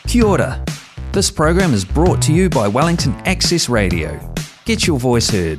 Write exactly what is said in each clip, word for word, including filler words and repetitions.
Kia ora. This program is brought to you by Wellington Access Radio. Get your voice heard.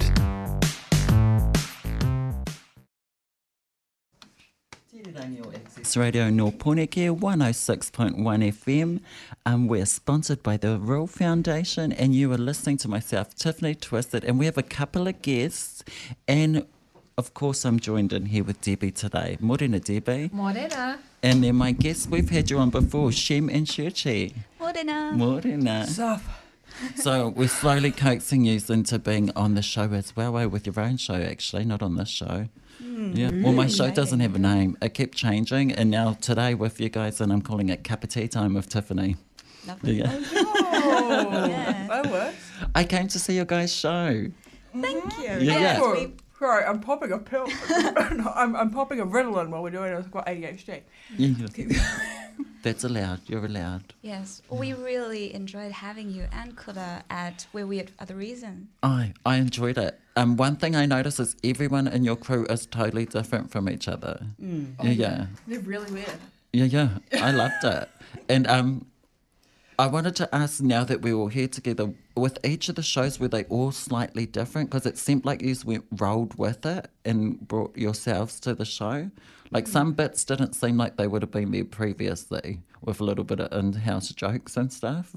Access Radio Noponeke one oh six point one F M. Um, we're sponsored by the Rural Foundation, and you are listening to myself, Tiffany Twisted, and we have a couple of guests, and of course I'm joined in here with Debbie today. Morena, Debbie. Morena. And then my guests, we've had you on before, Shem and Shuchi. Morena. Morena. Sup. So we're slowly coaxing you into being on the show as well, eh? With your own show, actually, not on this show. Mm, yeah. Well, my show doesn't have a name. It kept changing, and now today with you guys, and I'm calling it Cup of Tea Time with Tiffany. Lovely. Yeah. Oh, yeah. That works. I came to see your guys' show. Thank you. Yeah, yes, yeah. we- Sorry, I'm popping a pill. no, I'm, I'm popping a Ritalin while we're doing it. I've got A D H D. Yeah. That's allowed. You're allowed. Yes, we really enjoyed having you and Kura at Where We Are the Reason. I I enjoyed it. Um, one thing I noticed is everyone in your crew is totally different from each other. Mm. Yeah, yeah, They're really weird. yeah, yeah. I loved it, and um, I wanted to ask, now that we're all here together, with each of the shows, were they all slightly different? Because it seemed like you went rolled with it and brought yourselves to the show. Like some bits didn't seem like they would have been there previously, with a little bit of in-house jokes and stuff.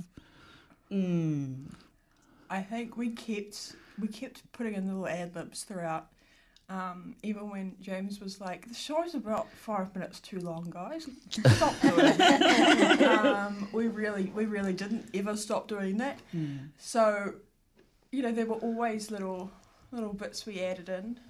Mm. I think we kept we kept putting in little ad libs throughout. Um, even when James was like, "The show's about five minutes too long, guys. Stop doing it." um, we really, we really didn't ever stop doing that. Mm. So, you know, there were always little, little bits we added in.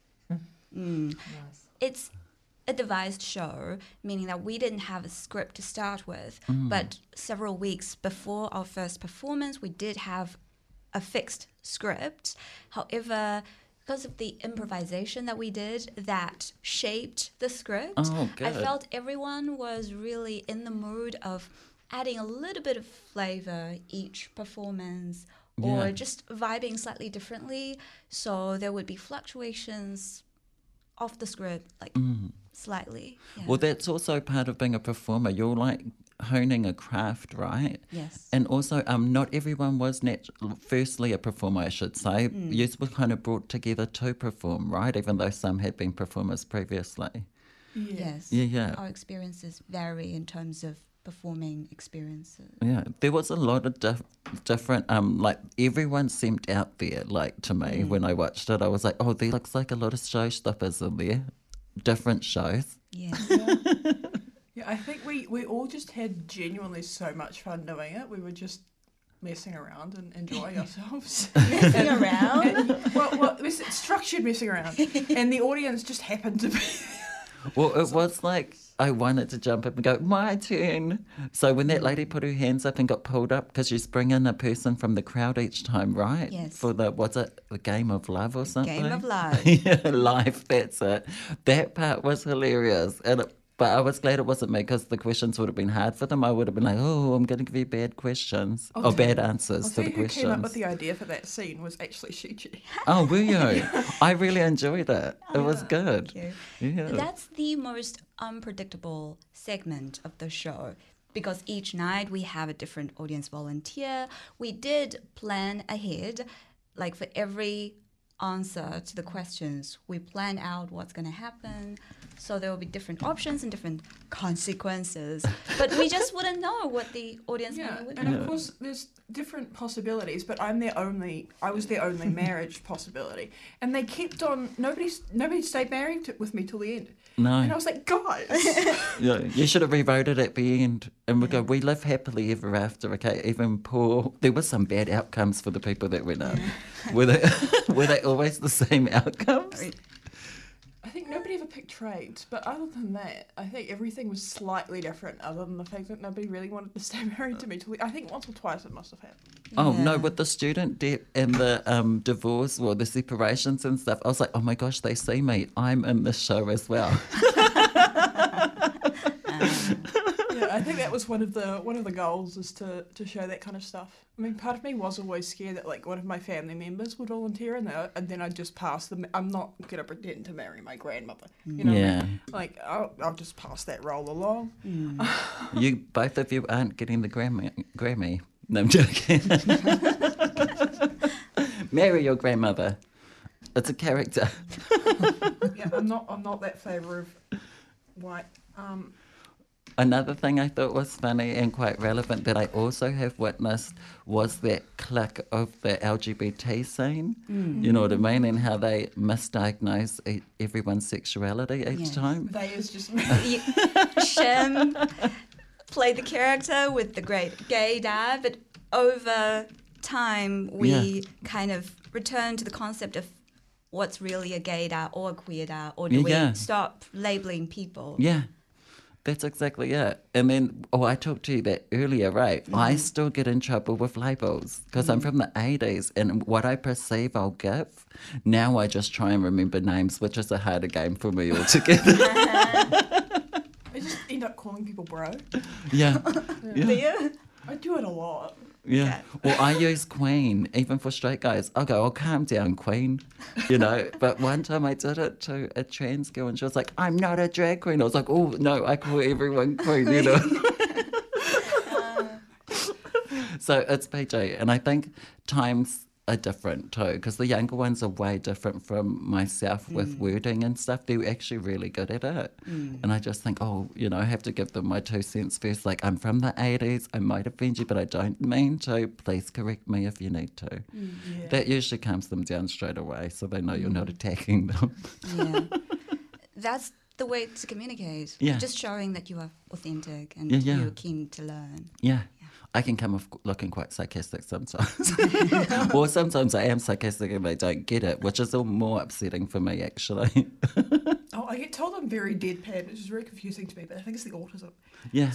Mm. Nice. It's a devised show, meaning that we didn't have a script to start with, Mm. but several weeks before our first performance, we did have a fixed script. However, because of the improvisation that we did, that shaped the script. Oh, good. I felt everyone was really in the mood of adding a little bit of flavor each performance, or Yeah. just vibing slightly differently. So there would be fluctuations off the script, like Mm. slightly. Yeah. Well, that's also part of being a performer. You're like honing a craft, right? Yes. And also, um, not everyone was nat- firstly a performer, I should say. Mm. You were kind of brought together to perform, right? Even though some had been performers previously. Yes. Yeah, yeah. Our experiences vary in terms of performing experiences. Yeah, there was a lot of dif- different, um, like everyone seemed out there, like to me Mm. when I watched it. I was like, oh, there looks like a lot of showstoppers in there, different shows. Yeah. Yeah, I think we, we all just had genuinely so much fun doing it. We were just messing around and enjoying ourselves. Messing around? And, well, well, this structured messing around. And the audience just happened to be... Well, it was like I wanted to jump up and go, my turn. So when that lady put her hands up and got pulled up, because you bring in a person from the crowd each time, right? Yes. For the, what's it, the Game of Love or something? Game of Life. Yeah, life, that's it. That part was hilarious. And it, but I was glad it wasn't me, because the questions would have been hard for them. I would have been like, oh, I'm going to give you bad questions. I'll or tell bad you- answers I'll to tell the you who questions. came up with the idea for that scene was actually Shichi. Oh, were you? I really enjoyed it. It was good. Thank Yeah. you. That's the most unpredictable segment of the show, because each night we have a different audience volunteer. We did plan ahead, like for every answer to the questions, we plan out what's going to happen. So there will be different options and different consequences, but we just wouldn't know what the audience Yeah, member would and know. of course there's different possibilities, but I'm the only, I was the only marriage possibility. And they kept on, nobody, nobody stayed married to, with me till the end. No. And I was like, guys. Yeah, you should have revoted at the end. And we go, we live happily ever after, okay? Even poor, there were some bad outcomes for the people that went up. Were they, were they always the same outcomes? I think nobody ever picked trades, but other than that, I think everything was slightly different, other than the fact that nobody really wanted to stay married to me till the, I think once or twice it must have happened. Oh, no, Yeah. with the student debt and the um, divorce or the separations and stuff, I was like, oh my gosh, they see me. I'm in this show as well. Yeah, I think that was one of the one of the goals, is to, to show that kind of stuff. I mean, part of me was always scared that like one of my family members would volunteer, and, then- and then I'd just pass them. I'm not gonna pretend to marry my grandmother, you know. Yeah. Like I'll, I'll just pass that role along. You both of you aren't getting the Grammy. Grammy. No, I'm joking. Marry your grandmother. It's a character. Yeah, I'm not. I'm not that favour of white. Um, Another thing I thought was funny and quite relevant that I also have witnessed was that click of the L G B T scene. Mm. You know what I mean? And how they misdiagnose e- everyone's sexuality each Yes. time. they is just. You- Shem played the character with the great gay dad, but over time we Yeah. kind of return to the concept of what's really a gay dad or a queer dad, or do Yeah, we yeah. stop labeling people? Yeah. That's exactly it. And then, oh, I talked to you that earlier, right? I still get in trouble with labels because I'm from the eighties, and what I perceive I'll give. Now I just try and remember names, which is a harder game for me altogether. I just end up calling people bro. yeah. Do Yeah. you? I do it a lot. Yeah. Well, I use Queen, even for straight guys. I'll go, oh, calm down, Queen. You know, but one time I did it to a trans girl and she was like, I'm not a drag queen. I was like, oh, no, I call everyone Queen, you know. So it's P G. And I think times are different too, because the younger ones are way different from myself with wording and stuff. They're actually really good at it. And I just think, oh, you know, I have to give them my two cents first. Like, I'm from the eighties. I might offend you, but I don't mean to. Please correct me if you need to. Yeah. That usually calms them down straight away, so they know you're not attacking them. Yeah. That's the way to communicate. Yeah. Just showing that you are authentic and Yeah, yeah. you're keen to learn. Yeah. I can come off looking quite sarcastic sometimes. Or sometimes I am sarcastic and they don't get it, which is all more upsetting for me, actually. Oh, I get told I'm very deadpan, which is very confusing to me, but I think it's the autism. Yeah.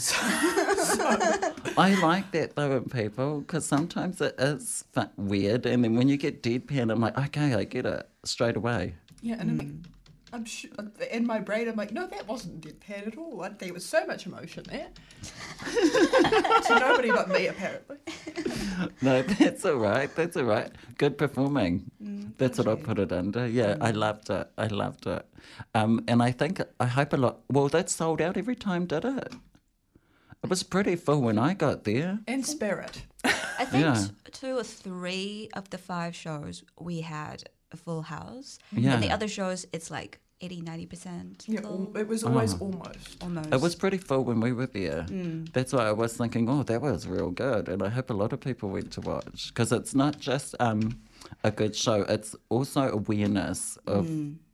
I like that though in people, because sometimes it is fu- weird, and then when you get deadpan, I'm like, okay, I get it straight away. Yeah, and I'm like, I'm sure, in my brain, I'm like, no, that wasn't deadpan at all. Like, there was so much emotion there. To nobody but me, apparently. No, that's all right. That's all right. Good performing. That's what I put it under. Yeah, I loved it. I loved it. Um, and I think, I hope a lot, well, that sold out every time, did it? It was pretty full when I got there. And spirit. I think Yeah. t- two or three of the five shows we had a full house. Yeah. And the other shows, it's like eighty, ninety percent Yeah, full. al- it was always Oh. almost. Almost. It was pretty full when we were there. That's why I was thinking, oh, that was real good. And I hope a lot of people went to watch. Because it's not just um, a good show, it's also awareness of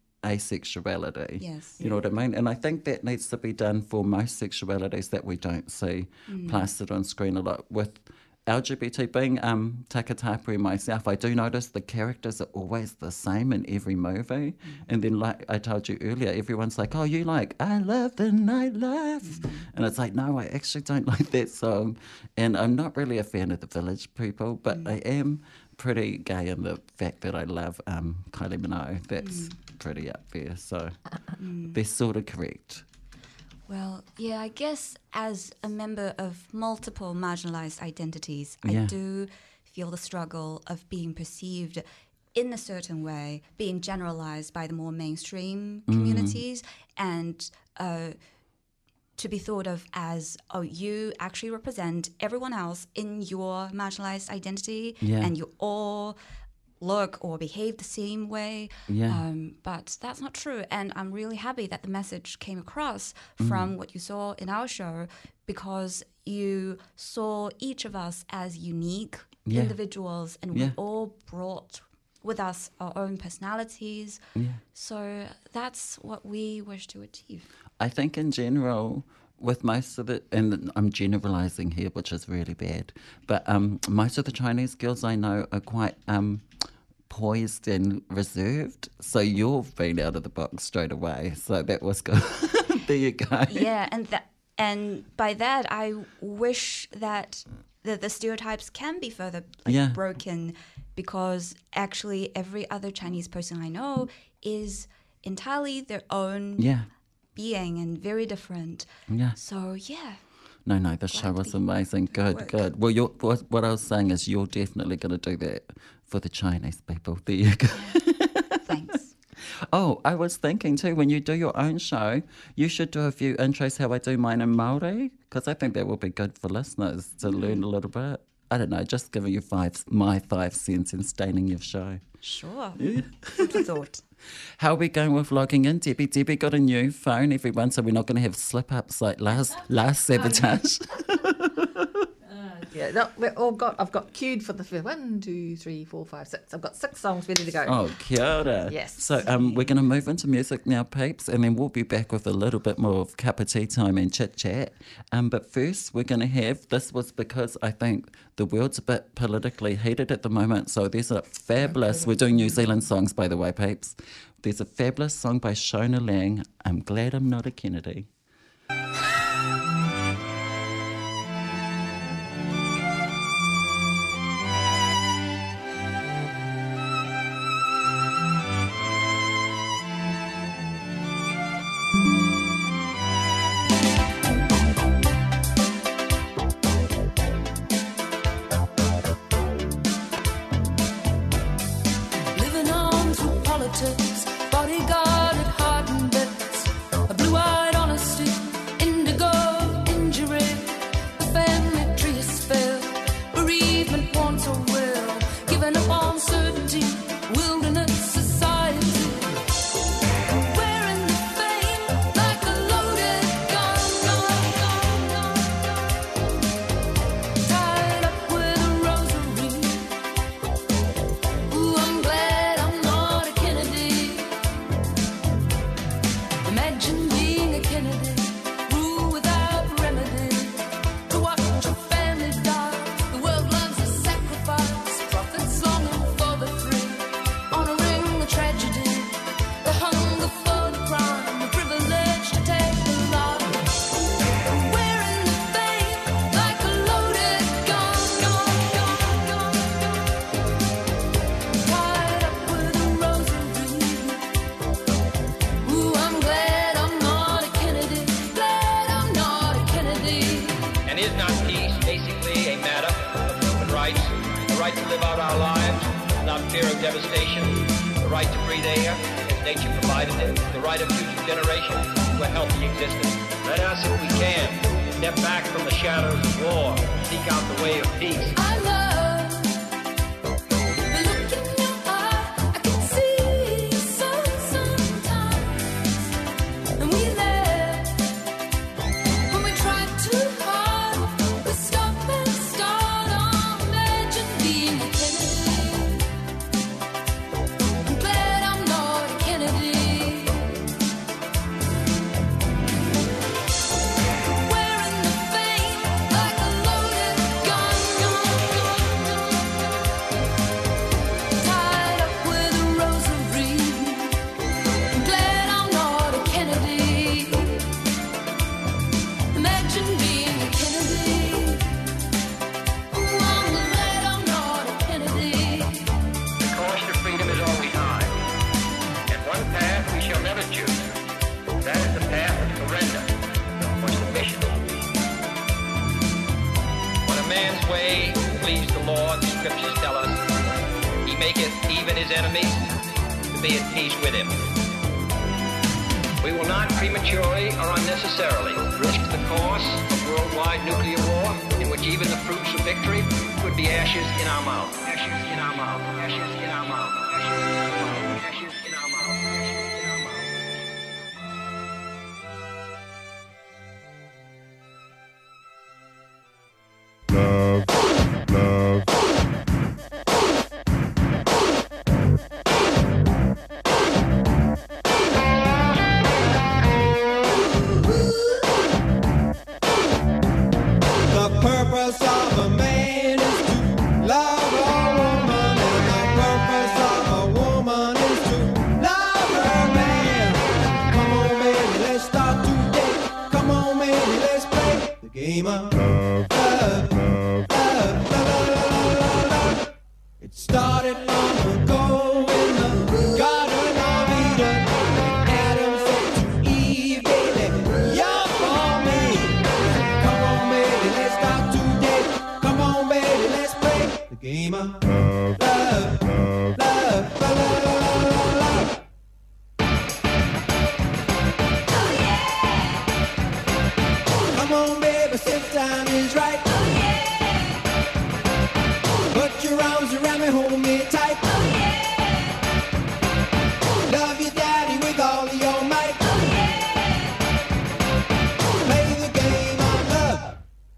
asexuality. Yes. You know what I mean? And I think that needs to be done for most sexualities that we don't see plastered on screen a lot. With L G B T being um, Takatapu myself, I do notice the characters are always the same in every movie. And then, like I told you earlier, everyone's like, oh, you like I Love the Nightlife. And it's like, no, I actually don't like that song. And I'm not really a fan of the Village People, but I am pretty gay in the fact that I love um, Kylie Minogue. That's pretty up there. So they're sort of correct. Well, yeah, I guess as a member of multiple marginalized identities, Yeah. I do feel the struggle of being perceived in a certain way, being generalized by the more mainstream communities, and uh, to be thought of as, oh, you actually represent everyone else in your marginalized identity, Yeah. and you all look or behave the same way. Yeah. Um, but that's not true. And I'm really happy that the message came across from what you saw in our show, because you saw each of us as unique Yeah. individuals, and Yeah. we all brought with us our own personalities. Yeah. So that's what we wish to achieve. I think in general, with most of the, and I'm generalizing here, which is really bad, but um, most of the Chinese girls I know are quite um, poised and reserved. So you've been out of the box straight away. So that was good. There you go. Yeah, and that, and by that, I wish that the, the stereotypes can be further like, Yeah. broken, because actually every other Chinese person I know is entirely their own Yeah. being and very different. Yeah. So yeah, No, no, the show was amazing. Good, good. Well, you're, what, what I was saying is you're definitely going to do that for the Chinese people. There you go. Thanks. Oh, I was thinking too, when you do your own show, you should do a few intros how I do mine in Māori, because I think that will be good for listeners to mm. learn a little bit. I don't know, just giving you five, my five cents and staining your show. Sure. Yeah. Food for thought. How are we going with logging in, Debbie? Debbie got a new phone, everyone, so we're not going to have slip-ups like last, last sabotage. Yeah, no, we're all got. I've got queued for the fifth. One, two, three, four, five, six. I've got six songs ready to go. Oh, kia ora. Yes. So um, we're going to move into music now, peeps, and then we'll be back with a little bit more of cup of tea time and chit chat. Um, but first, we're going to have. This was because I think the world's a bit politically heated at the moment. So there's a fabulous. We're doing New Zealand songs, by the way, peeps. There's a fabulous song by Shona Lang. I'm glad I'm not a Kennedy. Bodyguarded heart and bits, a blue-eyed honesty, indigo injury, the family tree is failed, bereavement wants a will, giving up on certainty, wilderness society, wearing the fame like a loaded gun, tied up with a rosary. Ooh, I'm glad I'm not a Kennedy. Imagine being a Kennedy, rule without remedy. To watch your family die, the world loves a sacrifice. Prophets longing for the free, honoring the tragedy, the hunger for the crime, the privilege to take the life. Wearing the fame like a loaded gun, tied up with a rosary. Ooh, I'm glad I'm not a Kennedy. Glad I'm not a Kennedy. And is not peace basically a matter of human rights? The right to live out our lives without fear of devastation, the right to breathe air as nature provided it, the right of future generations to a healthy existence. Let us, if we can, step back from the shadows of war, seek out the way of peace. I love the look in your eye. I can see so sometimes, and we laugh when we try too hard. We stop and start. Oh, imagine being a Kennedy. I'm glad I'm not a Kennedy. Wearing the fame like a loaded gun, tied up with a rosary. I'm glad I'm not a Kennedy. Imagine being a Kennedy. Ooh, I'm glad I'm not a Kennedy. The cost of freedom is all we hide, and one path we shall never choose. That is the path of surrender or submission. When a man's way please the Lord, the scriptures tell us, he maketh even his enemies to be at peace with him. We will not prematurely or unnecessarily risk the course of worldwide nuclear war, in which even the fruits of victory could be ashes in our mouth. Ashes in our mouth. Ashes in our mouth. Ashes in our mouth. Ashes in our mouth. Ashes in our mouth. The purpose of a man is to love a woman, and the purpose of a woman is to love her man. Come on, baby, let's start today. Come on, baby, let's play the game of love, love, love, love, love, love, love. It started long ago in the Garden of Eden. Adam said to Eve, baby, you're for me. Come on, baby. game of love, love, love, love, love, love. Come on, baby, sit time is right. Put your arms around me, hold me tight. Love your daddy with all of your might. Play the game of love.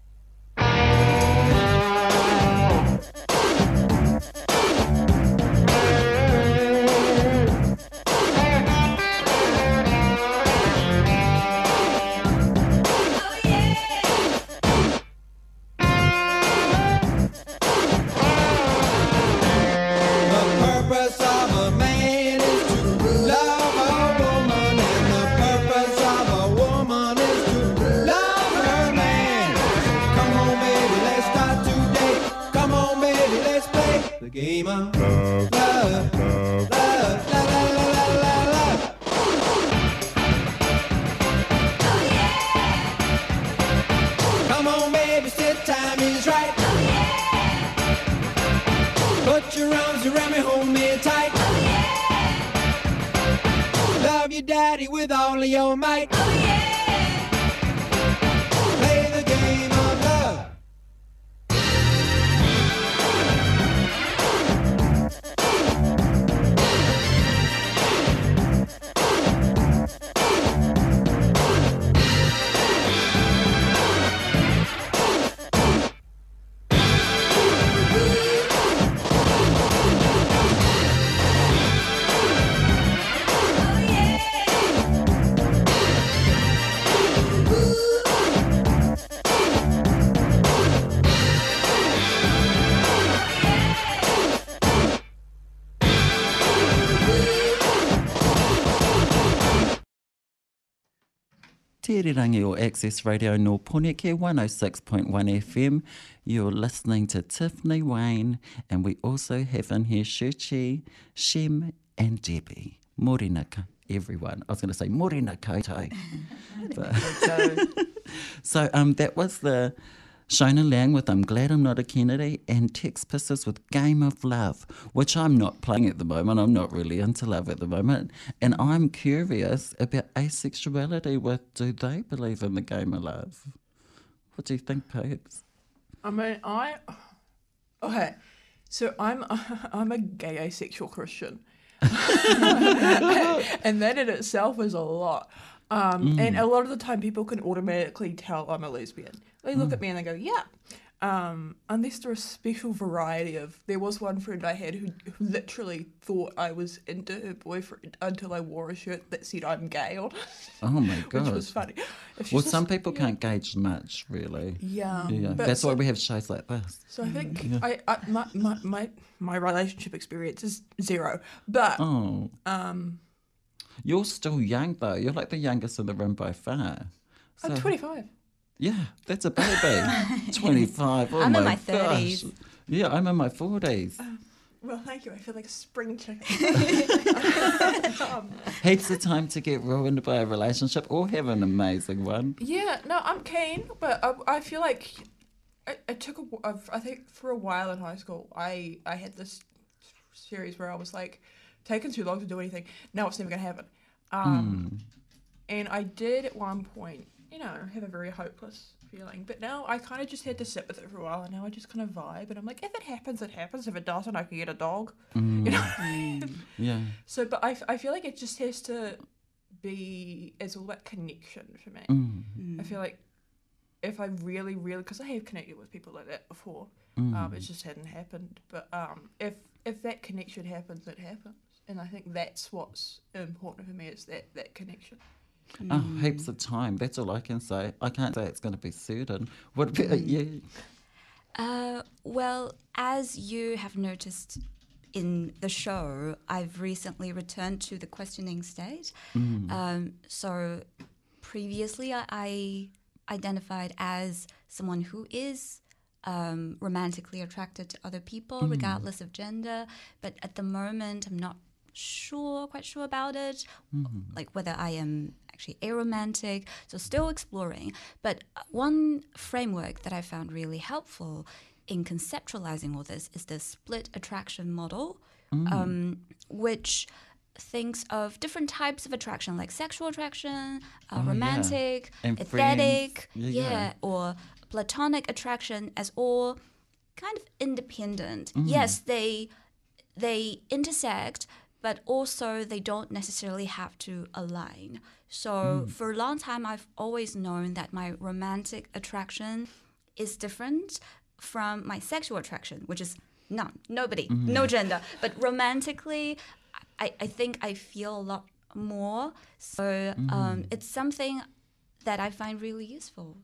The purpose of a man is to love a woman, and the purpose of a woman is to love her man. Come on, baby, let's start today. Come on, baby, let's play the game of love, love, love, love, love, love, love. Come on, baby, sit time is right. Put your arms around me, hold me tight. Love your daddy with all of your might. Play the game of love. Tirirangi or Access Radio no Poneke one oh six point one F M. You're listening to Tiffany Wayne, and we also have in here Shuchi, Shem, and Debbie. Morena ka- everyone. I was going to say Morena koutou. But- so um, that was the Shona Lang with I'm Glad I'm Not a Kennedy, and Tex Pistols with Game of Love, which I'm not playing at the moment. I'm not really into love at the moment. And I'm curious about asexuality. With, do they believe in the game of love? What do you think, Poops? I mean, I okay. So I'm I'm a gay asexual Christian, and that in itself is a lot. Um, Mm. And a lot of the time, people can automatically tell I'm a lesbian. They look Mm. at me and they go, "Yeah." Um, unless they're a special variety of. There was one friend I had who, who literally thought I was into her boyfriend until I wore a shirt that said I'm gay on, Oh my which God. was funny. If she's Well, just- some people yeah. can't gauge much, really. Yeah, Yeah, but that's so- why we have shows like this. So I think Yeah. I, I my, my my my relationship experience is zero, but Oh, um, you're still young, though. You're like the youngest in the room by far. I'm So- twenty-five. Yeah, that's a baby. twenty-five. Oh I'm my in my gosh. thirties. Yeah, I'm in my forties. Well, thank you. I feel like a spring chicken. um, Heaps of time to get ruined by a relationship or have an amazing one. yeah, no, I'm keen, but I, I feel like I, I took a. wh- I've- I think for a while in high school, I I had this series where I was like, taking too long to do anything. Now it's never gonna happen. Um, And I did at one point, you know, have a very hopeless feeling. But now I kind of just had to sit with it for a while, and now I just kind of vibe. And I'm like, if it happens, it happens. If it doesn't, I can get a dog. You know. Yeah. So, but I, f- I feel like it just has to be. It's all about connection for me. Mm. I feel like if I really, really, because I have connected with people like that before, um, it just hadn't happened. But um, if if that connection happens, it happens. And I think that's what's important for me is that that connection. Oh, heaps of time. That's all I can say. I can't say it's going to be certain. What about you? Uh, well, as you have noticed in the show, I've recently returned to the questioning state. Um, so previously, I, I identified as someone who is um, romantically attracted to other people, regardless of gender. But at the moment, I'm not sure, quite sure about it, like whether I am actually aromantic, so still exploring. But one framework that I found really helpful in conceptualizing all this is the split attraction model, um, which thinks of different types of attraction, like sexual attraction, uh, Oh, yeah. romantic, And aesthetic, friends. Yeah, yeah, yeah. or platonic attraction as all kind of independent. Yes, they they intersect, but also they don't necessarily have to align. So for a long time, I've always known that my romantic attraction is different from my sexual attraction, which is none, nobody, no gender. But romantically, I, I think I feel a lot more. So um, it's something that I find really useful.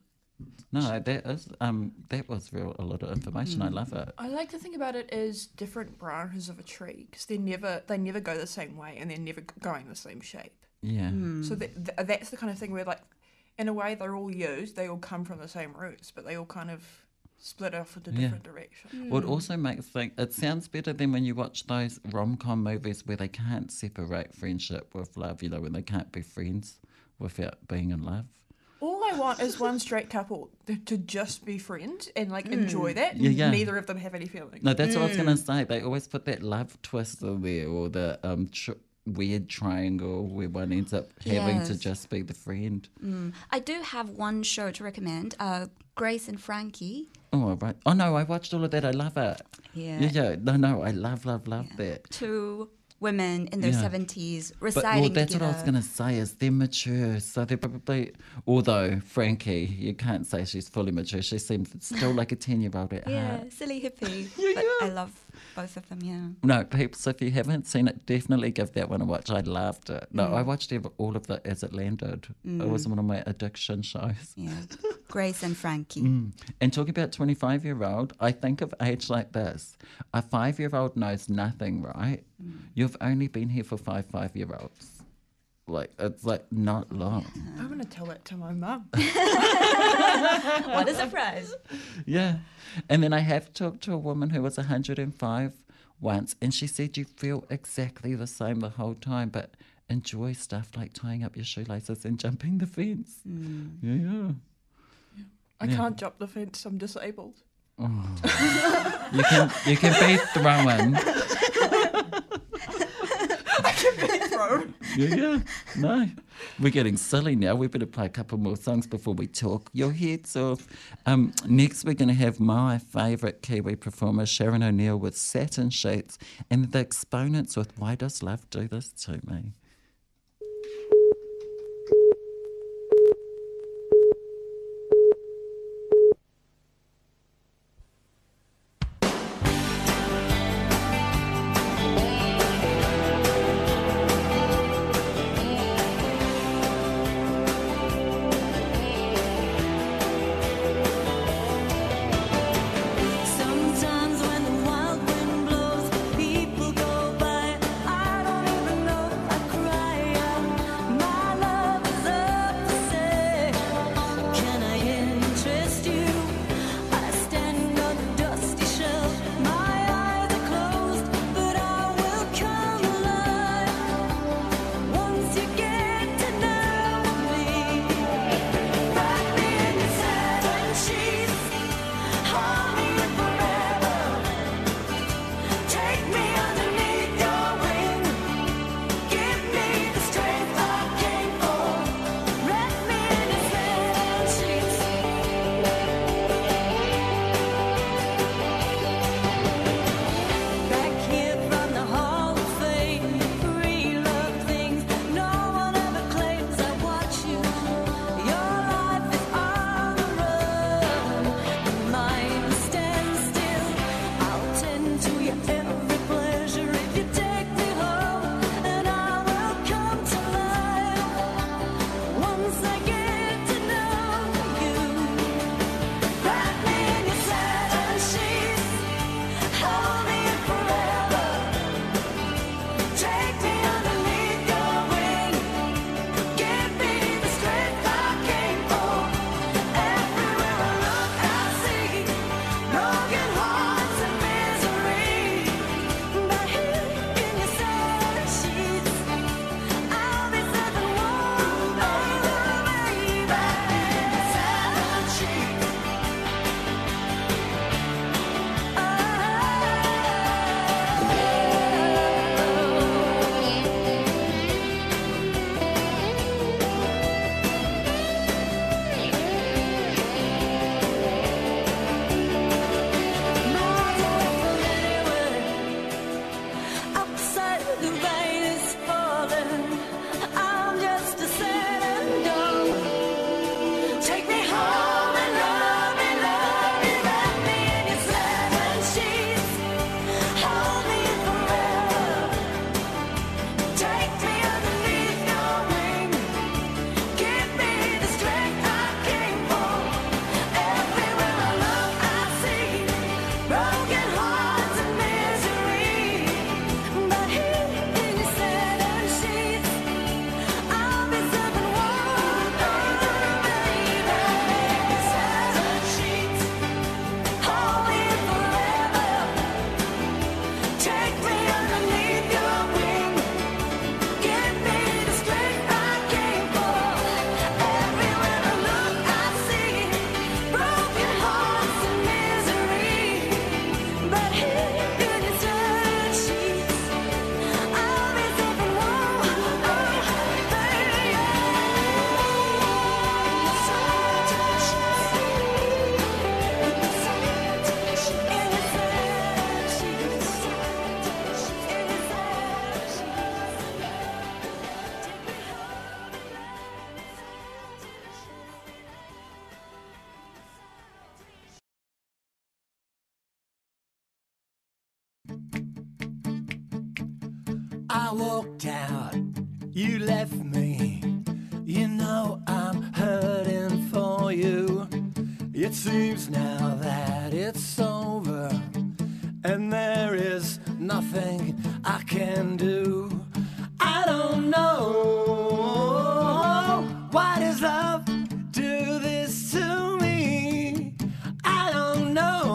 No, that is um that was real a lot of information. I love it. I like to think about it as different branches of a tree because they never they never go the same way and they're never going the same shape. Yeah. So that, th- that's the kind of thing where, like, in a way, they're all used. They all come from the same roots, but they all kind of split off into Yeah. different directions. Well, it also makes think it sounds better than when you watch those rom com movies where they can't separate friendship with love. You know, when they can't be friends without being in love. All I want is one straight couple to, to just be friends and like enjoy that. Yeah, yeah. Neither of them have any feelings. No, that's what I was gonna say. They always put that love twist in there, or the um tr- weird triangle where one ends up having to Yes. just be the friend. I do have one show to recommend, uh, Grace and Frankie. Oh right. Oh no, I watched all of that. I love it. Yeah. Yeah, yeah. No, no, I love, love, love that. Two women in their Yeah. seventies But reciting well, that's together. what I was going to say is they're mature, so they're probably. Although Frankie, you can't say she's fully mature. She seems still like a ten-year-old at Yeah, heart. silly hippie. but I love both of them, yeah. No, peeps, if you haven't seen it, definitely give that one a watch. I loved it. No, I watched ev- all of it as it landed. It was one of my addiction shows. Yeah. Grace and Frankie. Mm. And talking about twenty-five-year-old, I think of age like this. A five-year-old knows nothing, right? You've only been here for five five-year-olds. Like, it's like not long. I'm going to tell that to my mum. What a surprise. Yeah. And then I have talked to a woman who was one hundred five once, and she said you feel exactly the same the whole time, but enjoy stuff like tying up your shoelaces and jumping the fence. Yeah, yeah. I can't jump the fence. I'm disabled. You can you can be thrown. Yeah, yeah. No. We're getting silly now. We better play a couple more songs before we talk your heads off. Um, next, we're going to have my favourite Kiwi performer, Sharon O'Neill, with Satin Sheets, and the Exponents with Why Does Love Do This to Me? Sometimes when the wild wind blows, people go by. I don't even know if I cry. I walked out, you left me. You know I'm hurting for you. It seems now that it's over, and there is nothing I can do. I don't know, why does love do this to me? I don't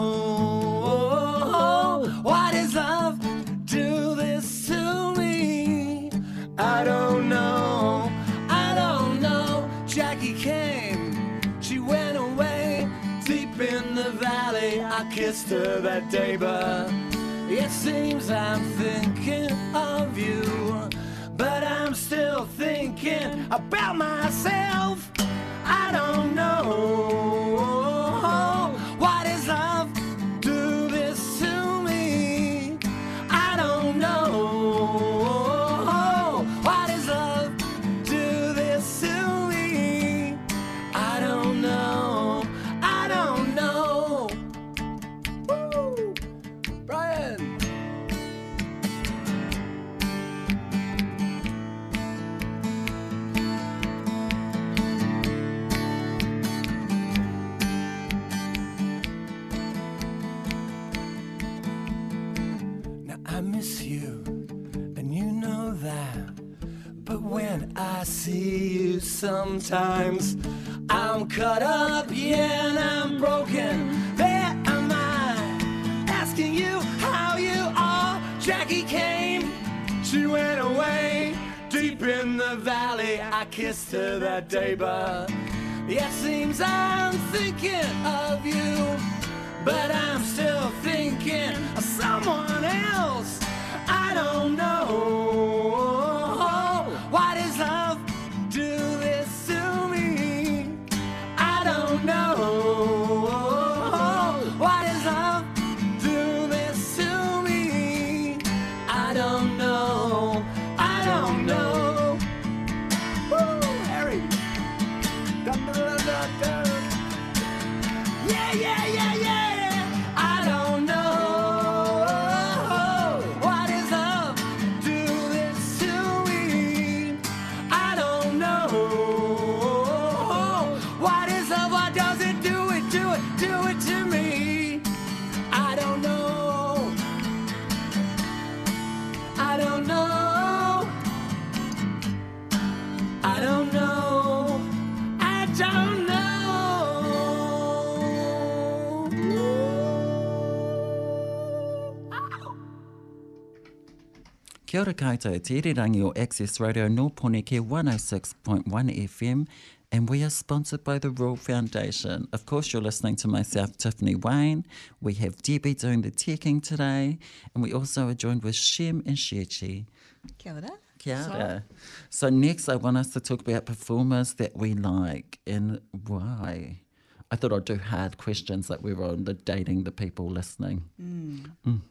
know, why does love do this to me? I don't know, I don't know. Jackie came, she went away, deep in the valley. I kissed her that day, but it seems I'm thinking of you, but I'm still thinking about myself. I don't know, why does love do this to me? I don't know, why does love do this to me? I don't know, I don't know. Woo! Brian! Now I miss you, and you know that. But when I see you sometimes, I'm cut up, yeah, and I'm broken. There am I, asking you how you are. Jackie came, she went away, deep in the valley. I kissed her that day, but it seems I'm thinking of you, but I'm still thinking of someone else. I don't know, why does love do this to me? I don't know, why does love do this to me? I don't know, I don't know. Woo, Harry. Da, da, da, da, da. Yeah, yeah, yeah, yeah. I don't know, why does love do this to me? I don't know, why does love, why does it do it, do it, do it to me? I don't know, I don't know, I don't know, I don't know. Kia ora koutou, te irirangi o Access Radio no Poneke one oh six point one F M, and we are sponsored by the Rural Foundation. Of course, you're listening to myself, Tiffany Wayne. We have Debbie doing the teching today, and we also are joined with Shem and Shechi. Kia ora. Kia ora. So next, I want us to talk about performers that we like and why. I thought I'd do hard questions like we were on the dating the people listening. Mm.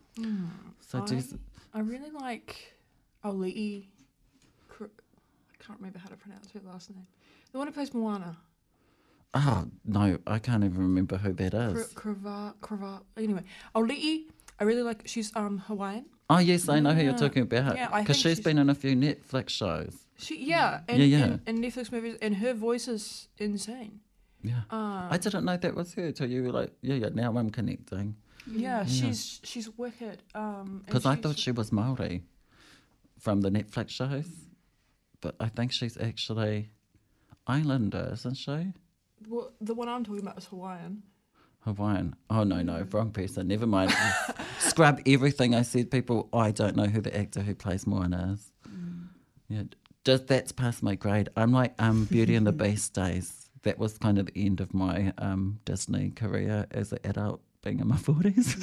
So do I, I really like Auli'i. Cr- I can't remember how to pronounce her last name. The one who plays Moana. Oh, no, I can't even remember who that is. Crava, Crava. Anyway, Auli'i. I really like. She's um Hawaiian. Oh, yes, I know who you're Yeah. talking about. Yeah, I Because think she's she's- been in a few Netflix shows. She yeah, and, Yeah, yeah. And, and Netflix movies, and her voice is insane. Yeah. Um, I didn't know that was her till you were like, yeah, yeah, now I'm connecting. Yeah, she's she's wicked. Um, and Because I she's- thought she was Māori from the Netflix shows. But I think she's actually Islander, isn't she? well, the one I'm talking about is Hawaiian. Hawaiian. Oh, no, no, wrong person. Never mind. Scrub everything I said, people. I don't know who the actor who plays Moana is. Yeah, just that's past my grade. I'm like um, Beauty and the Beast days. That was kind of the end of my um, Disney career as an adult, being in my forties.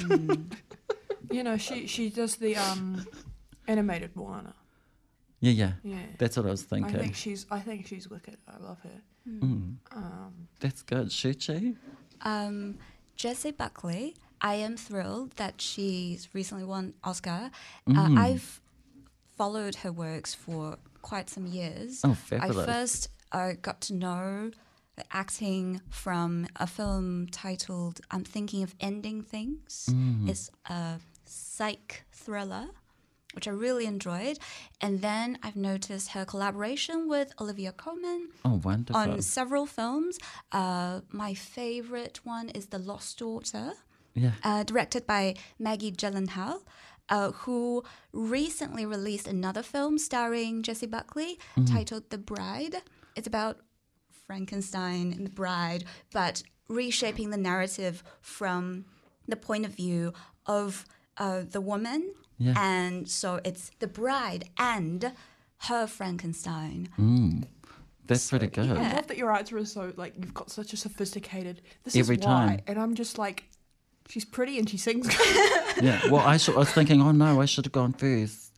You know, she she does the um animated Moana. Yeah, yeah. Yeah. That's what I was I thinking. think she's I think she's wicked. I love her. Mm. Um, That's good. Shuchi? Um, Jessie Buckley, I am thrilled that she's recently won Oscar. Mm. Uh, I've followed her works for quite some years. Oh, fabulous. I first uh, got to know the acting from a film titled I'm Thinking of Ending Things. Mm. It's a psych thriller which I really enjoyed. And then I've noticed her collaboration with Olivia Colman Oh, wonderful. on several films. Uh, my favorite one is The Lost Daughter, Yeah. uh, directed by Maggie Gyllenhaal, uh, who recently released another film starring Jessie Buckley titled The Bride. It's about Frankenstein and the bride, but reshaping the narrative from the point of view of uh, the woman. Yeah. And so it's the bride and her Frankenstein. Mm. That's pretty good. I love that your answer is so like you've got such a sophisticated. This Every is why, time. and I'm just like, she's pretty and she sings. Yeah. Well, I, should, I was thinking, oh no, I should have gone first.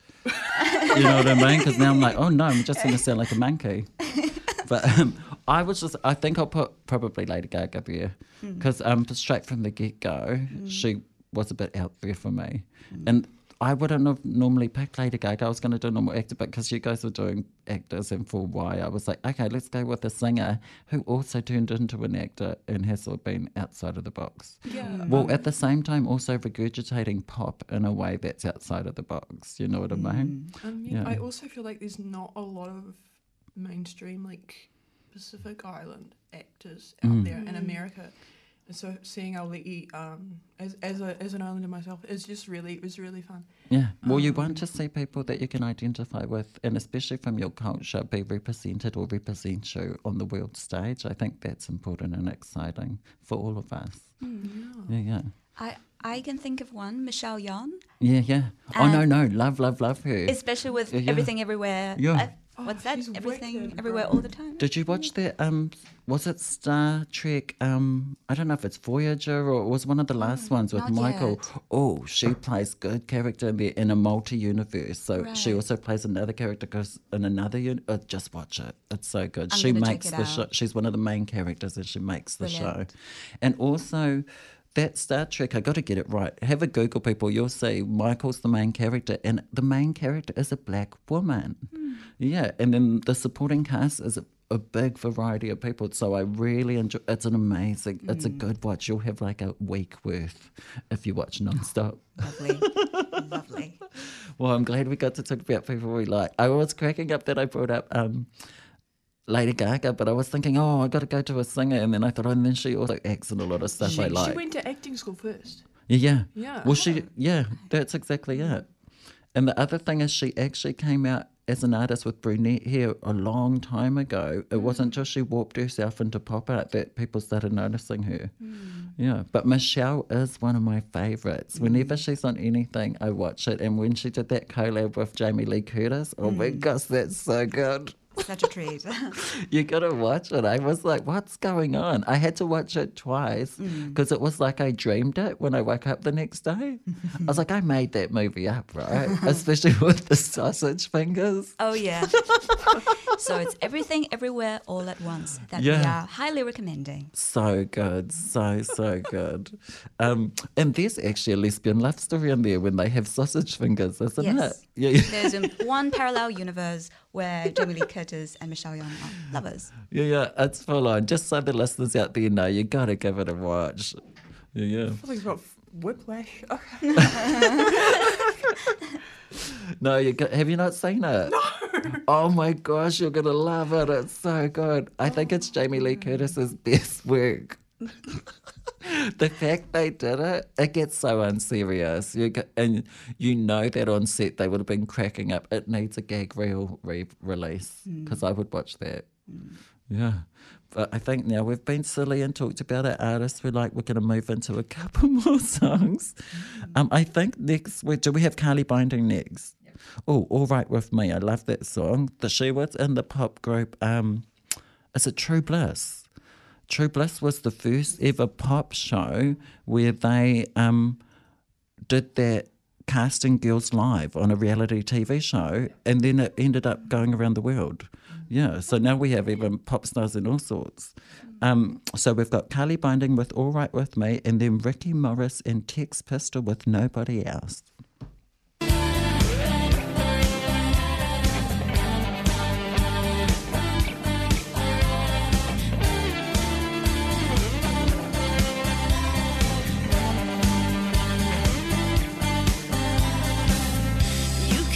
You know what I mean? Because now I'm like, oh no, I'm just going to sound like a monkey. But um, I was just, I think I'll put probably Lady Gaga there. Because um, straight from the get go, she was a bit out there for me. And I wouldn't have normally picked Lady Gaga. I was going to do a normal actor, but because you guys were doing actors and for why, I was like, okay, let's go with a singer who also turned into an actor and has sort of been outside of the box. Yeah. Well, at the same time, also regurgitating pop in a way that's outside of the box. You know what I mean? I mean, Yeah. I also feel like there's not a lot of mainstream like Pacific Island actors out Mm. there in America. And so seeing Ali um, as as a as an islander myself is just really it was really fun. Yeah. Well, you want to see people that you can identify with, and especially from your culture, be represented or represent you on the world stage. I think that's important and exciting for all of us. Yeah, yeah. I, I can think of one, Michelle Yeoh, Yeah, yeah. Oh, no, And- no. Love, love, love her. especially with Yeah, yeah. Everything Everywhere. Yeah. Uh, Oh, what's that? she's Everything wicked, Everywhere bro. all the time. Did you watch that? Um, was it Star Trek? Um, I don't know if it's Voyager or it was one of the last ones with not Michael. yet. Oh, she plays good character in there in a multi-universe. So she Right. also plays another character goes in another uni- uh, just watch it. It's so good. I'm she gonna check makes it the show. out. She's one of the main characters and she makes the Brilliant. show. And also. That Star Trek, I got to get it right. Have a Google, people. You'll see Michael's the main character, and the main character is a black woman. Yeah, and then the supporting cast is a, a big variety of people. So I really enjoy. It's an amazing. It's a good watch. You'll have like a week worth if you watch nonstop. Lovely. Lovely. Well, I'm glad we got to talk about people we like. I was cracking up that I brought up um, Lady Gaga, but I was thinking, oh, I got to go to a singer, and then I thought, oh, and then she also acts in a lot of stuff She, I like. she went to acting school first. Yeah, yeah. Yeah. Well, she, yeah, that's exactly it. And the other thing is she actually came out as an artist with brunette hair a long time ago. It wasn't until she warped herself into pop art that people started noticing her. Yeah, but Michelle is one of my favourites. Whenever she's on anything, I watch it. And when she did that collab with Jamie Lee Curtis, oh my gosh, that's so good. Such a treat. You gotta watch it. I was like, what's going on? I had to watch it twice because it was like I dreamed it when I woke up the next day. I was like, I made that movie up, right? Especially with the sausage fingers. Oh, yeah. So it's Everything Everywhere all at once that we Yeah. are highly recommending. So good. So, so good. Um, and there's actually a lesbian love story in there when they have sausage fingers, isn't Yes. it? Yeah, yeah. There's um, one parallel universe where Jamie Lee Curtis and Michelle Yeoh are lovers. Yeah, yeah, it's full on. Just so the listeners out there know, you gotta give it a watch. Yeah, yeah. I feel like it's about whiplash. Okay. No, you got, have you not seen it? No. Oh my gosh, you're gonna love it. It's so good. I think it's Jamie Lee Curtis's best work. The fact they did it, it gets so unserious. You get, and you know that on set they would have been cracking up. It needs a gag reel re- release because I would watch that. Yeah. But I think now we've been silly and talked about our artists. We're like, we're going to move into a couple more songs. Um, I think next, we, do we have Carly Binding next? Oh, All Right With Me. I love that song. The she was in the pop group, um, is it True Bliss? True Bliss was the first ever pop show where they um, did that casting girls live on a reality T V show, and then it ended up going around the world. Yeah, so now we have even pop stars and all sorts. Um, so we've got Carly Binding with All Right With Me, and then Ricky Morris and Tex Pistol with Nobody Else. You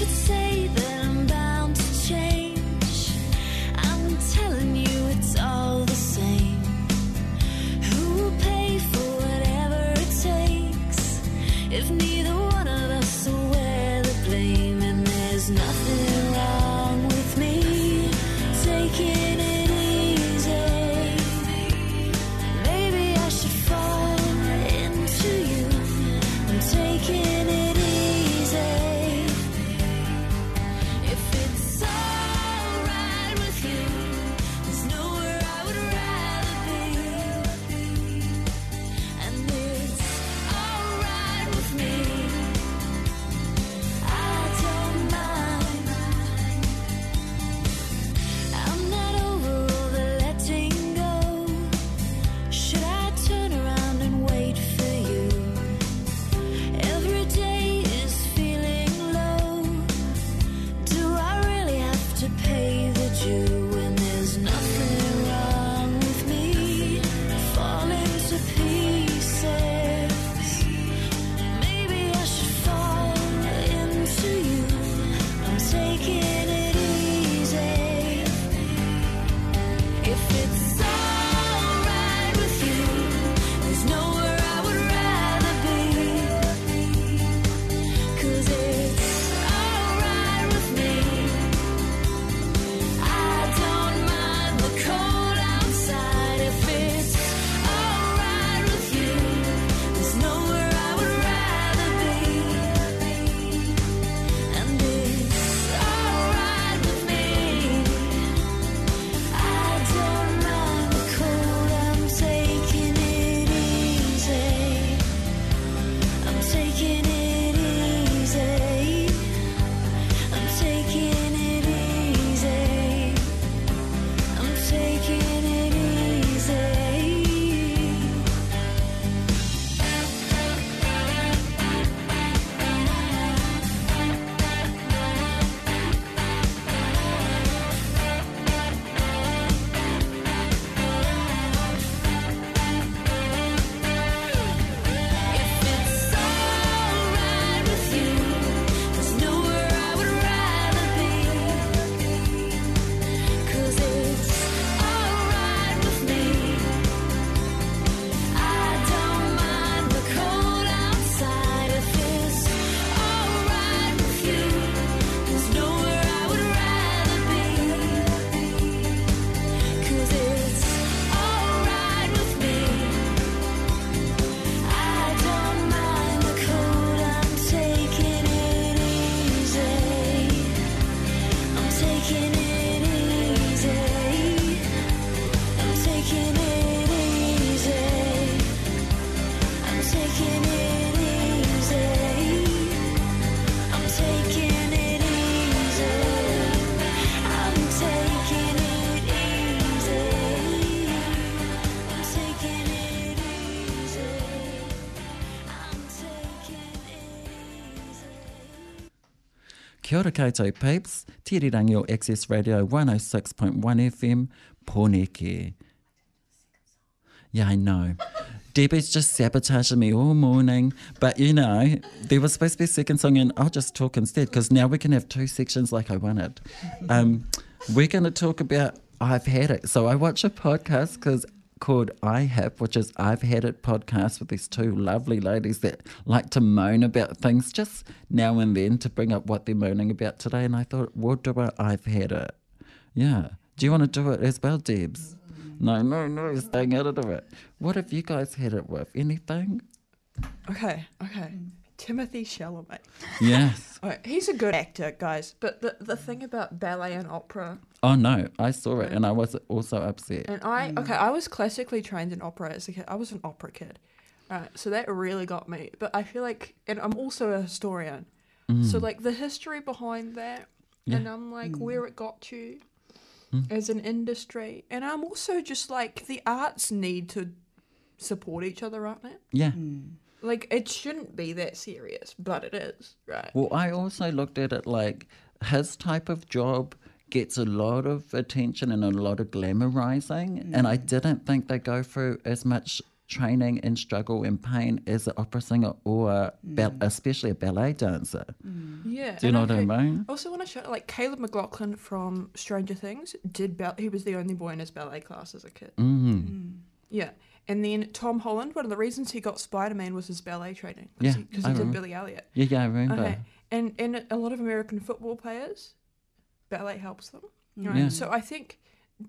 Kia ora koutou peeps, Tirirangi o Access Radio one oh six point one F M, Pōneke. Yeah, I know. Debbie's just sabotaging me all morning. But, you know, there was supposed to be a second song and I'll just talk instead because now we can have two sections like I wanted. Um, we're going to talk about I've Had It. So I watch a podcast because called I Have, which is I've Had It podcast with these two lovely ladies that like to moan about things just now and then to bring up what they're moaning about today. And I thought, we'll do it, I've had it. Yeah. Do you want to do it as well, Debs? No, no, no, staying out of it. What have you guys had it with? Anything? Okay, okay. Timothy Chalamet. Yes. Alright, he's a good actor, guys. But the, the thing about ballet and opera, Oh, no, I saw it and I was also upset. and I, okay, I was classically trained in opera as a kid. I was an opera kid. Right, so that really got me. But I feel like, and I'm also a historian. So, like, the history behind that, Yeah. and I'm like, where it got to as an industry. And I'm also just like, the arts need to support each other, aren't they? Yeah. Like, it shouldn't be that serious, but it is, right? Well, I also looked at it like his type of job gets a lot of attention and a lot of glamorizing, and I didn't think they go through as much training and struggle and pain as an opera singer or a ba- especially a ballet dancer. Yeah. Do you and know what I think- mean? I also want to show, like, Caleb McLaughlin from Stranger Things did ball- he was the only boy in his ballet class as a kid. Mm. Yeah. And then Tom Holland, one of the reasons he got Spider-Man was his ballet training. Yeah, Because he, 'cause I he did remember. Billy Elliot. Yeah, yeah, I remember. Okay. And, and a lot of American football players, ballet helps them. Right? Yeah. So I think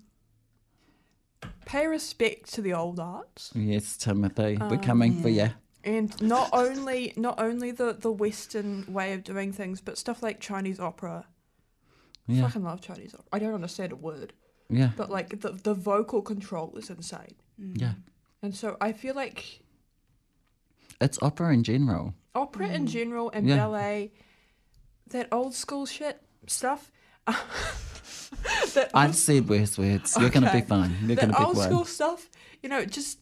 pay respect to the old arts. Yes, Timothy, we're coming for you. And not only not only the, the Western way of doing things, but stuff like Chinese opera. I Yeah, fucking love Chinese opera. I don't understand a word, yeah, but like the the vocal control is insane. yeah. And so I feel like It's opera in general. opera in general and Yeah. ballet, that old school shit stuff. that I've said worse words. You're going to be Okay. fine. You're going that to be old fine. school stuff, you know, just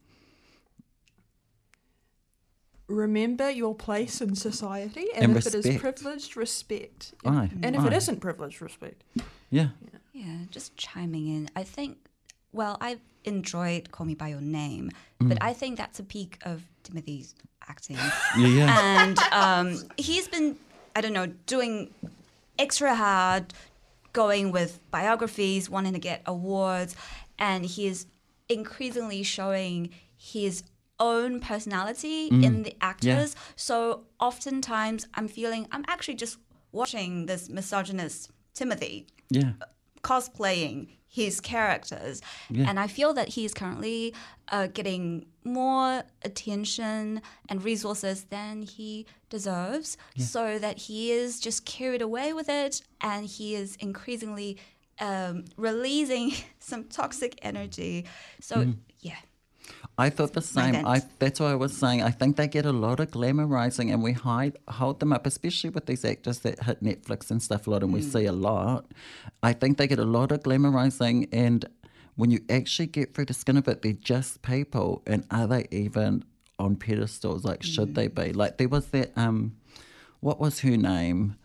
remember your place in society, and, And if it is respect. privileged, respect. Aye, And if it aye. isn't privileged, respect. Yeah, Yeah, just chiming in. I think, well, I've enjoyed Call Me By Your Name, but I think that's a peak of Timothy's acting. yeah, yeah. And um, he's been, I don't know, doing extra hard, going with biographies, wanting to get awards, and he is increasingly showing his own personality in the actors. So oftentimes I'm feeling I'm actually just watching this misogynist Timothy yeah. cosplaying his characters, Yeah. and I feel that he's currently uh, getting more attention and resources than he deserves, so that he is just carried away with it, and he is increasingly um, releasing some toxic energy. So Mm-hmm. yeah, I thought the same. vent. I that's what I was saying. I think they get a lot of glamorizing, and we hide, hold them up, especially with these actors that hit Netflix and stuff a lot, and we see a lot. I think they get a lot of glamorizing, and when you actually get through the skin of it, they're just people, and are they even on pedestals? Like, should they be? Like, there was that. Um, what was her name?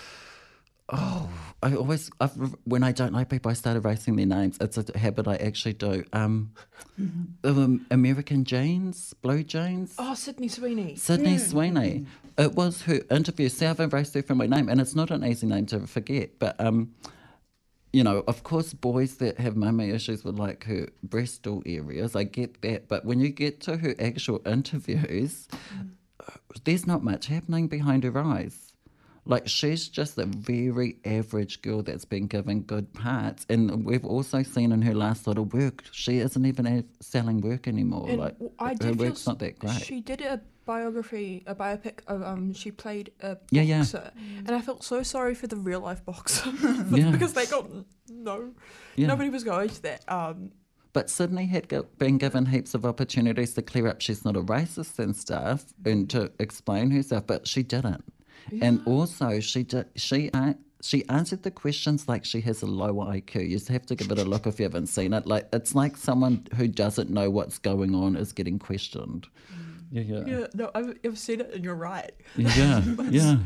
Oh, I always I've, when I don't like people, I start erasing their names. It's a habit I actually do. Um, um American Jeans, Blue Jeans, Oh, Sydney Sweeney. Sydney Sweeney. It was her interview. See, I've erased her from my name, and it's not an easy name to forget. But um, you know, of course, boys that have mummy issues with like her breastal areas, I get that. But when you get to her actual interviews, there's not much happening behind her eyes. Like, she's just a very average girl that's been given good parts. And we've also seen in her last lot of work, she isn't even a- selling work anymore. And like, w- I her did feel work's not that great. She did a biography, a biopic of um. She played a Yeah, yeah. boxer, and I felt so sorry for the real life boxer Yeah. because they got no. Yeah. Nobody was going to that. Um. But Sydney had go- been given heaps of opportunities to clear up she's not a racist and stuff and to explain herself, but she didn't. And also, she did, she uh, she answered the questions like she has a low I Q. You just have to give it a look if you haven't seen it. Like, it's like someone who doesn't know what's going on is getting questioned. Yeah, yeah, Yeah. No, I've, I've seen it, and you're right. yeah, yeah.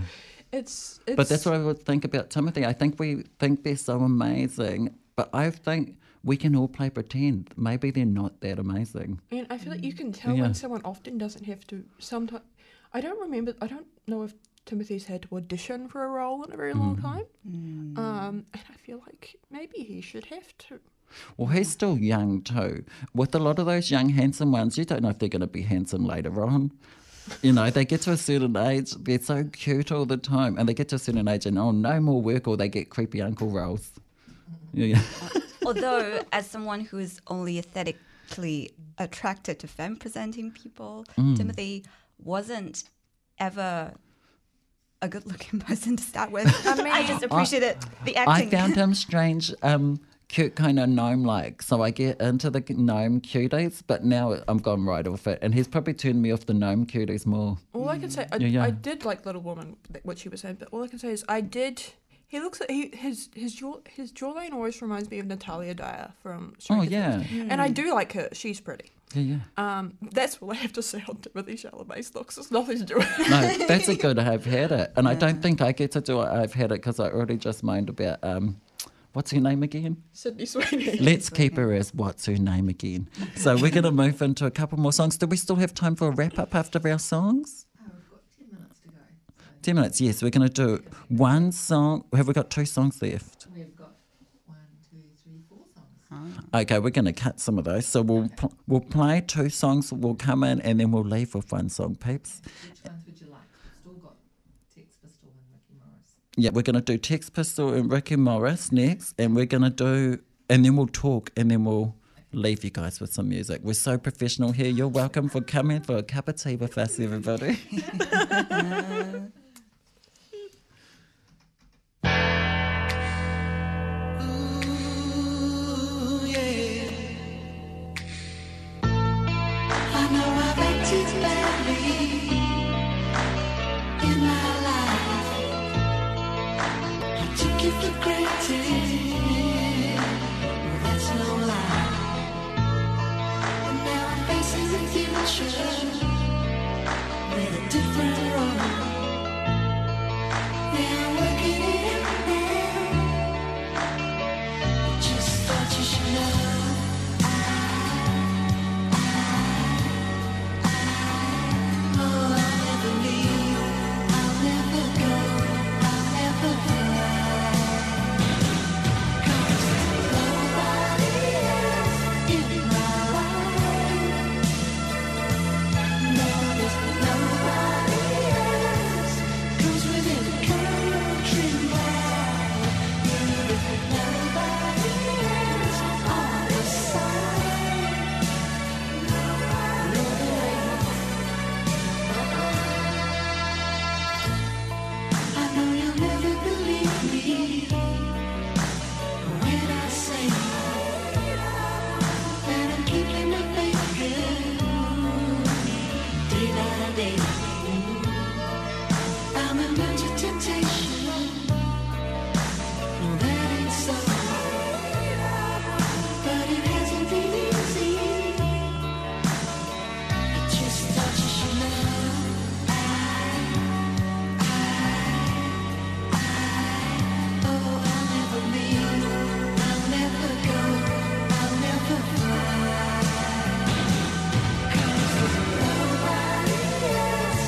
It's, it's But that's what I would think about Timothy. I think we think they're so amazing, but I think we can all play pretend. Maybe they're not that amazing. And I feel like you can tell Yeah. when someone often doesn't have to. Sometimes I don't remember. I don't know if Timothy's had to audition for a role in a very long time. Um, and I feel like maybe he should have to. Well, he's still young too. With a lot of those young, handsome ones, you don't know if they're going to be handsome later on. You know, they get to a certain age, they're so cute all the time, and they get to a certain age and, oh, no more work, or they get creepy uncle roles. Yeah. Although, as someone who is only aesthetically attracted to femme presenting people, Mm. Timothy wasn't ever a good looking person to start with. I, mean, I just appreciated the I acting. found him strange, um, cute, kind of gnome-like. So I get into the gnome cuties, but now I'm gone right off it. And he's probably turned me off the gnome cuties more. All I can say, I, Yeah, yeah. I did like Little Woman, th- what she was saying, but all I can say is I did. He looks at he his his jaw his jawline always reminds me of Natalia Dyer from. Oh, Stranger yeah. Things. And I do like her. She's pretty. Yeah, yeah. Um, that's all I have to say on Timothy Chalamet's looks. It's nothing to do with it. No, that's a good I've had it. And I don't think I get to do it I've had it because I already just moaned about, um, what's her name again? Sydney Sweeney. Let's keep her as what's her name again. So we're going to move into a couple more songs. Do we still have time for a wrap-up after our songs? Oh, we've got ten minutes to go. So Ten minutes, yes. We're going to do one song. Have we got two songs left? we've got one, two, three, four songs. Okay, we're going to cut some of those. So we'll pl- we'll play two songs, we'll come in, and then we'll leave with one song, peeps. Which ones would you like? We've still got Tex Pistol and Ricky Morris. Yeah, we're going to do Tex Pistol and Ricky Morris next, and we're going to do, and then we'll talk, and then we'll leave you guys with some music. We're so professional here. You're welcome for coming for a cup of tea with us, everybody. I know I've acted badly in my life. I took it for granted. Well, that's no lie. And now I'm facing the future with a different role. Yeah, I'm working it now. I just thought you should know. Oh, I'll never leave, I'll never go, I'll never fly. 'Cause there's nobody else in my life. No, there's nobody else comes within a country mile. There's nobody else on the side. No, there ain't. I know you'll never believe me when I say that I'm keeping the faith day by day. I'm immune to temptation. No, that ain't so. But it hasn't been easy. I just thought you should know. Oh, I'll never leave, I'll never go, I'll never fly. 'Cause there's nobody else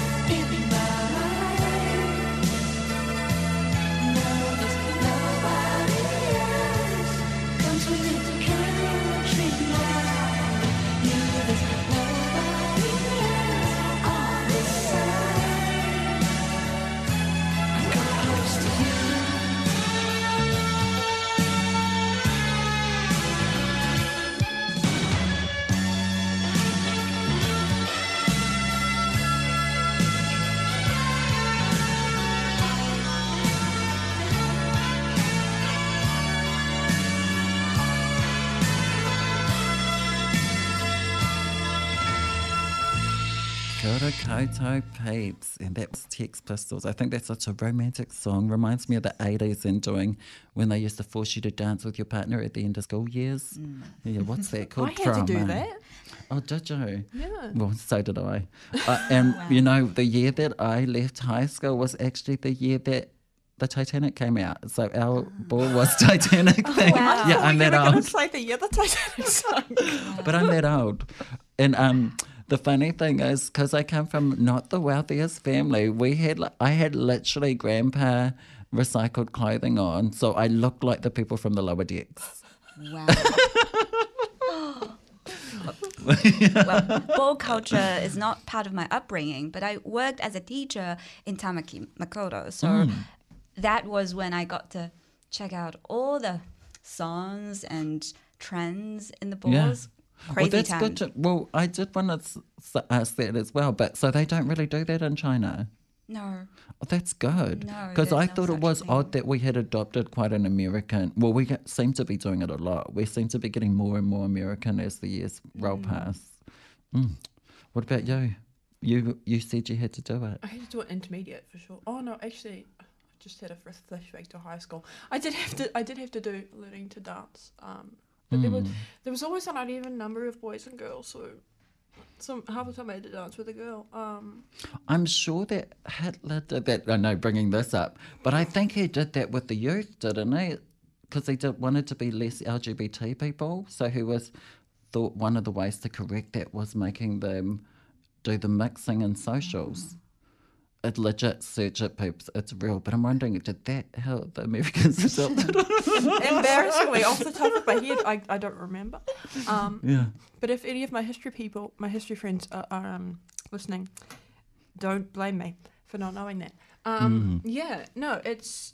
Kia ora koutou peeps, and that's Sex Pistols. I think that's such a romantic song. Reminds me of the eighties and doing when they used to force you to dance with your partner at the end of school years. Mm. Yeah, what's that called? I had to do Prom, eh? that. Oh, did you? Yeah. Well, so did I. Uh, and you know, the year that I left high school was actually the year that the Titanic came out. So our ball was Titanic thing. wow. Yeah, I'm We're that gonna old. say the year the Titanic song. But I'm that old. And um, the funny thing is, because I come from not the wealthiest family, we had li- I had literally grandpa recycled clothing on, so I looked like the people from the lower decks. Wow. Well, ball culture is not part of my upbringing, but I worked as a teacher in Tamaki Makoto. So Mm. that was when I got to check out all the songs and trends in the balls. Yeah. Crazy well, that's time. good. To, well, I did want to s- s- ask that as well, but so they don't really do that in China. No. Oh, that's good. No, Because there's I no thought it such was thing. odd that we had adopted quite an American. Well, we get, seem to be doing it a lot. We seem to be getting more and more American as the years roll Mm. past. Mm. What about you? You you said you had to do it. I had to do it intermediate for sure. Oh no, actually, I just had a flash- flashback to high school. I did have to. I did have to do learning to dance. Um, but there was Mm. there was always an uneven number of boys and girls, so some half the time I had to dance with a girl. Um, I'm sure that Hitler did that. I know, bringing this up, but I think he did that with the youth, didn't he? Because he did, wanted to be less L G B T people. So he was thought one of the ways to correct that was making them do the mixing in socials. It legit, search it, peeps. It's real. But I'm wondering, did that how the Americans adopted it? embarrassingly, off the top of my head, I, I don't remember. Um, Yeah. But if any of my history people, my history friends are, are um, listening, don't blame me for not knowing that. Um, Yeah, no, it's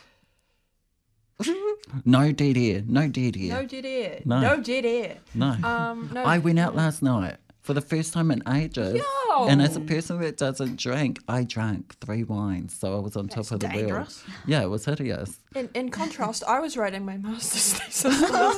No dead air. No dead air. no dead air. No. No, dead air. No. Um, no. I went out last night for the first time in ages. Yo! And as a person that doesn't drink, I drank three wines. So I was on That's top of the dangerous. wheel. Yeah, it was hideous. In, in contrast, I was writing my master's thesis.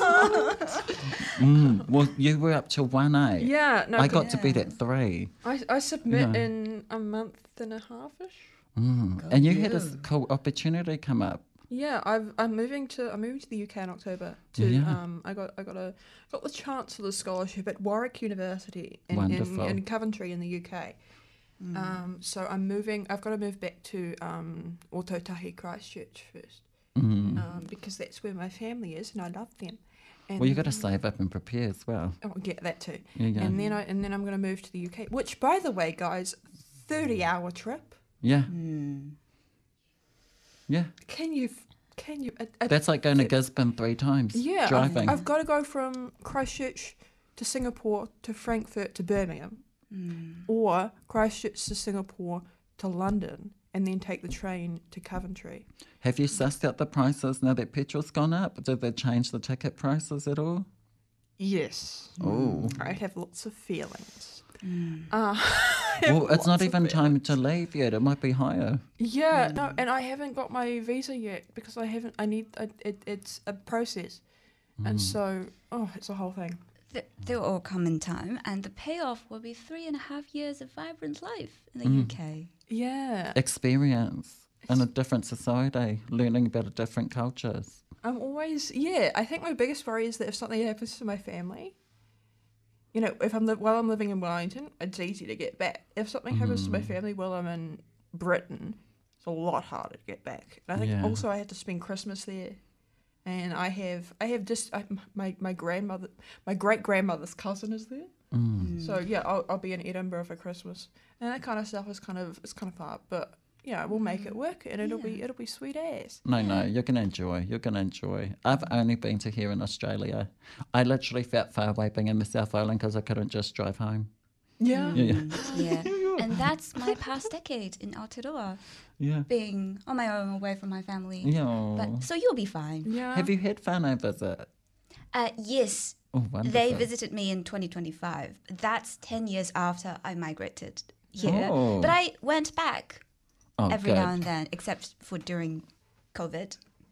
Mm. Well, you were up till one, eh? yeah, no, I but got to bed at three. I, I submit Yeah. in a month and a half-ish. Mm. And you had a s- cool opportunity come up. Yeah, I've, I'm moving to I'm moving to the U K in October. To Yeah. um, I got I got a got the Chancellor's scholarship at Warwick University in, in, Wonderful. in Coventry in the U K. Um, so I'm moving. I've got to move back to um, Ōtautahi Christchurch first, Mm. um, because that's where my family is, and I love them. And Well, you got to save up and prepare as well. Oh, get that too. Yeah, yeah. And then I and then I'm going to move to the U K. Which, by the way, guys, thirty hour trip. Yeah. Mm. Yeah. Can you? f- Can you? A, a, That's like going to th- Gisborne three times. Yeah, I've- Driving. I've, got to go from Christchurch to Singapore to Frankfurt to Birmingham, or Christchurch to Singapore to London, and then take the train to Coventry. Have you sussed out the prices now that petrol's gone up? Did they change the ticket prices at all? Yes, Oh. I have lots of feelings. Uh, Well, it's not lots of even feelings. time to leave yet. It might be higher. Yeah, no, and I haven't got my visa yet because I haven't. I need. A, it, it's a process, and so oh, it's a whole thing. Th- They'll all come in time, and the payoff will be three and a half years of vibrant life in the Mm. U K. Yeah, Experience in a different society, learning about different cultures. I'm always yeah. I think my biggest worry is that if something happens to my family, you know, if I'm li- while I'm living in Wellington, it's easy to get back. If something happens to my family while I'm in Britain, it's a lot harder to get back. And I think Yeah. also I had to spend Christmas there, and I have I have just I, my my grandmother, my great grandmother's cousin is there. So yeah, I'll, I'll be in Edinburgh for Christmas, and that kind of stuff is kind of it's kind of far, but yeah, we'll make it work, and it'll be it'll be sweet ass. No, no, you're going to enjoy. You're going to enjoy. I've only been to here in Australia. I literally felt far away being in the South Island because I couldn't just drive home. Yeah. Yeah, Yeah, and that's my past decade in Aotearoa, yeah. being on my own away from my family. Yeah. But so you'll be fine. Yeah. Have you had whānau visit? Uh, yes, Oh, wonderful. they visited me in twenty twenty-five. That's ten years after I migrated here. Oh. But I went back Oh, every good. now and then, except for during COVID.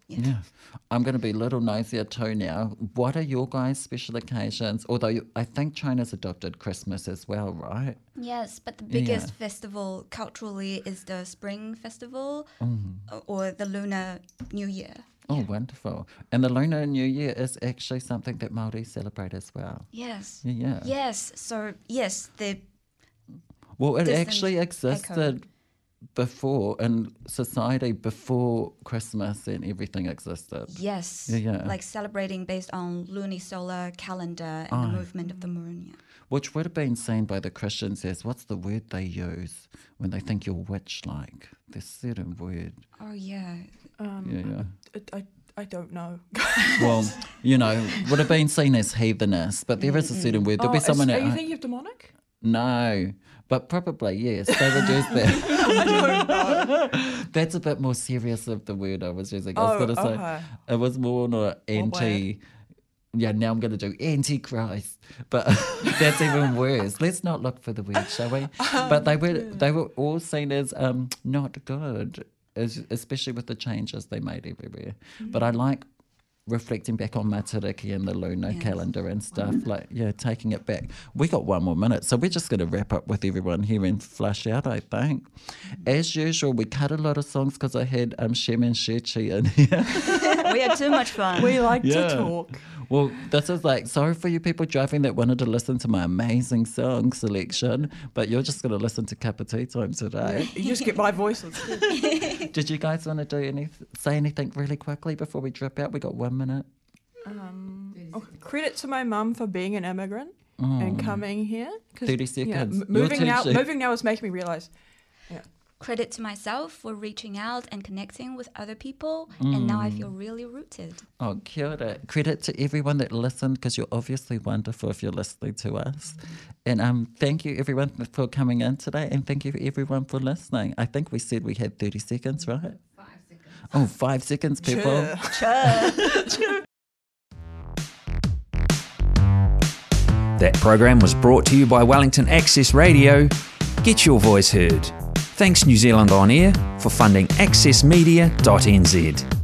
Yeah. I'm going to be a little nosier too now. What are your guys' special occasions? Although you, I think China's adopted Christmas as well, right? Yes, but the biggest Yeah. festival culturally is the Spring Festival Mm. o- or the Lunar New Year. Oh, wonderful. And the Lunar New Year is actually something that Māori celebrate as well. Yes. Yeah, yeah. Yes. So yes, the Well, it distant actually echo. existed before in society before Christmas and everything existed. yes, Yeah, yeah. like celebrating based on lunisolar calendar and Oh. the movement of the moon. Yeah. Which would have been seen by the Christians as, what's the word they use when they think you're witch-like? There's a certain word. Oh yeah. Um, Yeah, yeah. I, I, I don't know. Well, you know, would have been seen as heathenist, but there is a certain word. There'll Oh, be is- someone are that... you thinking of demonic? No, but probably, yes. They would use that. That's a bit more serious of the word I was using. I was Oh, going to say, okay. it was more no anti... Yeah, now I'm going to do Antichrist, but that's even worse. Let's not look for the word, shall we? But they were they were all seen as um, not good, as, especially with the changes they made everywhere. But I like reflecting back on Matariki and the lunar calendar and stuff, like, yeah, taking it back. We got one more minute, so we're just going to wrap up with everyone here and flush out, I think. As usual, we cut a lot of songs because I had um, Shem and Shuchi in here. We had too much fun. We like Yeah. to talk. Well, this is like, sorry for you people driving that wanted to listen to my amazing song selection, but you're just going to listen to Cup of Tea Time today. You just get my voice instead. Did you guys want to do any, say anything really quickly before we drip out? We got one minute. Um, oh, credit to my mum for being an immigrant and coming here. 'cause, thirty yeah, seconds. m- Your moving now, teacher. moving now is making me realise. Credit to myself for reaching out and connecting with other people, and now I feel really rooted. Oh, kia ora. Credit to everyone that listened, because you're obviously wonderful if you're listening to us. And um, thank you everyone for coming in today, and thank you everyone for listening. I think we said we had thirty seconds, right? Five seconds. Oh, five seconds, people. That program was brought to you by Wellington Access Radio. Get your voice heard. Thanks New Zealand On Air for funding access media dot n z.